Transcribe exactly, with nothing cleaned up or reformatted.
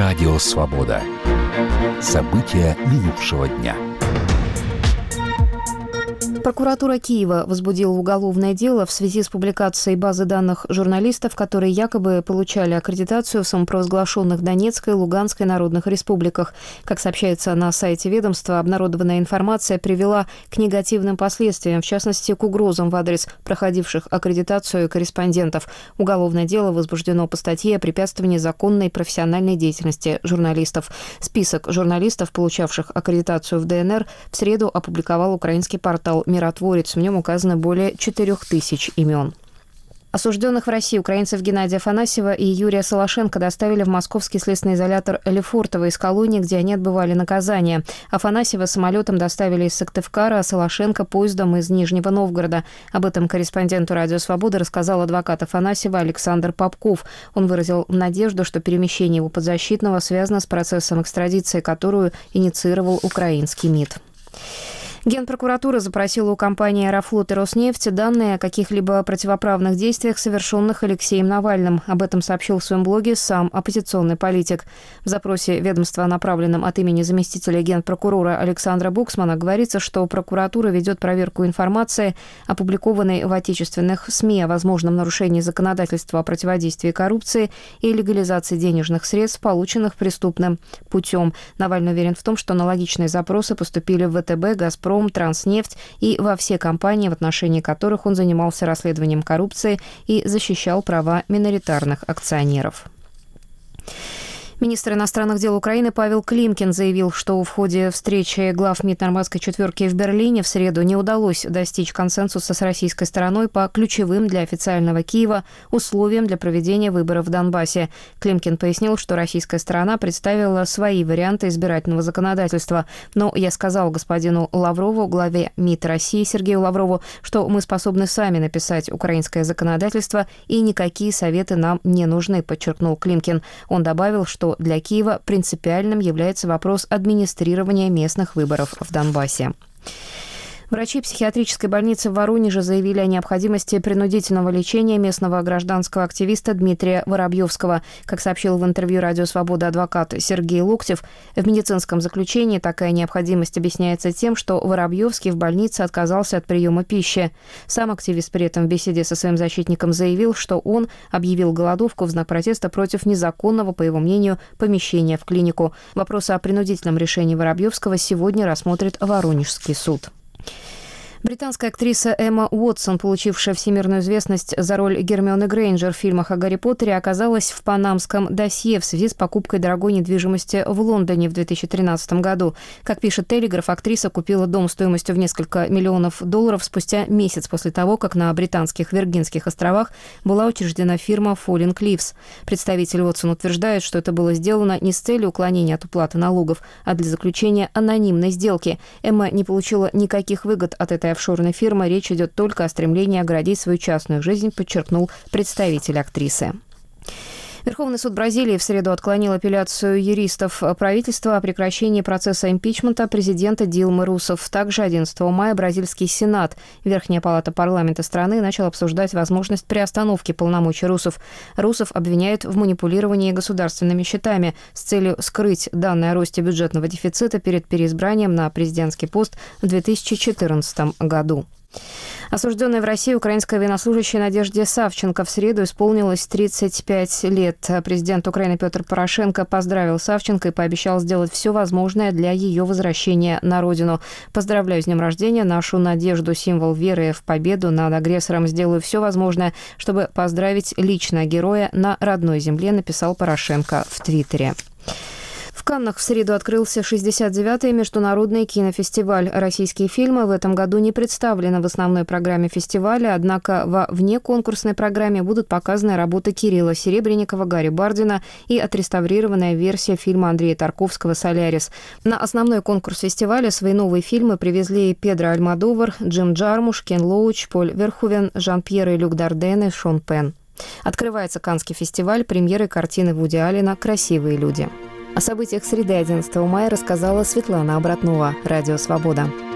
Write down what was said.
Радио «Свобода». События минувшего дня. Прокуратура Киева возбудила уголовное дело в связи с публикацией базы данных журналистов, которые якобы получали аккредитацию в самопровозглашенных Донецкой и Луганской народных республиках. Как сообщается на сайте ведомства, обнародованная информация привела к негативным последствиям, в частности, к угрозам в адрес проходивших аккредитацию корреспондентов. Уголовное дело возбуждено по статье о препятствовании законной профессиональной деятельности журналистов. Список журналистов, получавших аккредитацию в ДНР, в среду опубликовал украинский портал «Миротворец». В нем указано более четырех тысяч имен. Осужденных в России украинцев Геннадия Афанасьева и Юрия Солошенко доставили в московский следственный изолятор Лефортово из колонии, где они отбывали наказание. Афанасьева самолетом доставили из Сыктывкара, а Солошенко поездом из Нижнего Новгорода. Об этом корреспонденту «Радио Свобода» рассказал адвокат Афанасьева Александр Попков. Он выразил надежду, что перемещение его подзащитного связано с процессом экстрадиции, которую инициировал украинский МИД. Генпрокуратура запросила у компании «Аэрофлот» и «Роснефть» данные о каких-либо противоправных действиях, совершенных Алексеем Навальным. Об этом сообщил в своем блоге сам оппозиционный политик. В запросе ведомства, направленном от имени заместителя генпрокурора Александра Буксмана, говорится, что прокуратура ведет проверку информации, опубликованной в отечественных СМИ, о возможном нарушении законодательства о противодействии коррупции и легализации денежных средств, полученных преступным путем. Навальный уверен в том, что аналогичные запросы поступили в ВТБ, «Газпром», «Транснефть» и во все компании, в отношении которых он занимался расследованием коррупции и защищал права миноритарных акционеров. Министр иностранных дел Украины Павел Климкин заявил, что в ходе встречи глав МИД Нормандской четверки в Берлине в среду не удалось достичь консенсуса с российской стороной по ключевым для официального Киева условиям для проведения выборов в Донбассе. Климкин пояснил, что российская сторона представила свои варианты избирательного законодательства. Но я сказал господину Лаврову, главе МИД России Сергею Лаврову, что мы способны сами написать украинское законодательство, и никакие советы нам не нужны, подчеркнул Климкин. Он добавил, что для Киева принципиальным является вопрос администрирования местных выборов в Донбассе. Врачи психиатрической больницы в Воронеже заявили о необходимости принудительного лечения местного гражданского активиста Дмитрия Воробьевского. Как сообщил в интервью «Радио Свобода» адвокат Сергей Локтев, в медицинском заключении такая необходимость объясняется тем, что Воробьевский в больнице отказался от приема пищи. Сам активист при этом в беседе со своим защитником заявил, что он объявил голодовку в знак протеста против незаконного, по его мнению, помещения в клинику. Вопрос о принудительном решении Воробьевского сегодня рассмотрит Воронежский суд. Британская актриса Эмма Уотсон, получившая всемирную известность за роль Гермионы Грейнджер в фильмах о Гарри Поттере, оказалась в панамском досье в связи с покупкой дорогой недвижимости в Лондоне в две тысячи тринадцатом году. Как пишет «Телеграф», актриса купила дом стоимостью в несколько миллионов долларов спустя месяц после того, как на британских Виргинских островах была учреждена фирма Falling Cliffs. Представитель Уотсон утверждает, что это было сделано не с целью уклонения от уплаты налогов, а для заключения анонимной сделки. Эмма не получила никаких выгод от этой офшорной фирмы. Речь идет только о стремлении оградить свою частную жизнь, подчеркнул представитель актрисы. Верховный суд Бразилии в среду отклонил апелляцию юристов правительства о прекращении процесса импичмента президента Дилмы Русефф. Также одиннадцатого мая бразильский Сенат, Верхняя палата парламента страны, начал обсуждать возможность приостановки полномочий Русефф. Русефф обвиняют в манипулировании государственными счетами с целью скрыть данные о росте бюджетного дефицита перед переизбранием на президентский пост в две тысячи четырнадцатом году. Осужденной в России украинской военнослужащей Надежде Савченко в среду исполнилось тридцать пять лет. Президент Украины Петр Порошенко поздравил Савченко и пообещал сделать все возможное для ее возвращения на родину. «Поздравляю с днем рождения нашу Надежду, символ веры в победу над агрессором. Сделаю все возможное, чтобы поздравить лично героя на родной земле», написал Порошенко в Твиттере. В Каннах в среду открылся шестьдесят девятый международный кинофестиваль. Российские фильмы в этом году не представлены в основной программе фестиваля, однако во внеконкурсной программе будут показаны работы Кирилла Серебренникова, Гарри Бардина и отреставрированная версия фильма Андрея Тарковского «Солярис». На основной конкурс фестиваля свои новые фильмы привезли Педро Альмодовар, Джим Джармуш, Кен Лоуч, Поль Верховен, Жан-Пьер и Люк Дарден и Шон Пен. Открывается Каннский фестиваль премьерой картины Вуди Аллена «Красивые люди». О событиях среды одиннадцатого мая рассказала Светлана Обратнова. Радио «Свобода».